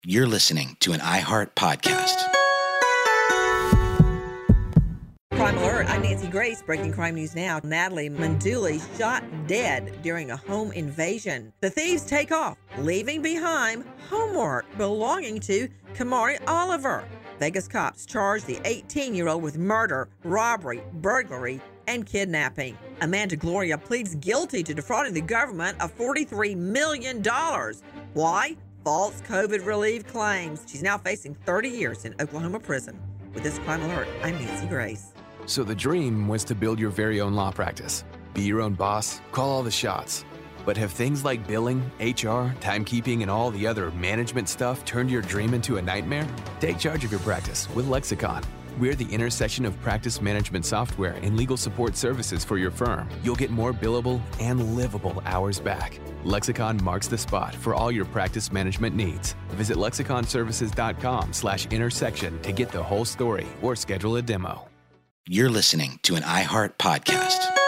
You're listening to an iHeart podcast. Crime Alert, I'm Nancy Grace. Breaking crime news now. Natalie Manduli shot dead during a home invasion. The thieves take off, leaving behind homework belonging to Kamari Oliver. Vegas cops charged the 18-year-old with murder, robbery, burglary, and kidnapping. Amanda Gloria pleads guilty to defrauding the government of $43 million. Why? False COVID relief claims. She's now facing 30 years in Oklahoma prison. With this Crime Alert, I'm Nancy Grace. So the dream was to build your very own law practice. Be your own boss, call all the shots. But have things like billing, HR, timekeeping, and all the other management stuff turned your dream into a nightmare? Take charge of your practice with Lexicon. We're the intersection of practice management software and legal support services for your firm. You'll get more billable and livable hours back. Lexicon marks the spot for all your practice management needs. Visit lexiconservices.com/intersection to get the whole story or schedule a demo. You're listening to an iHeart podcast.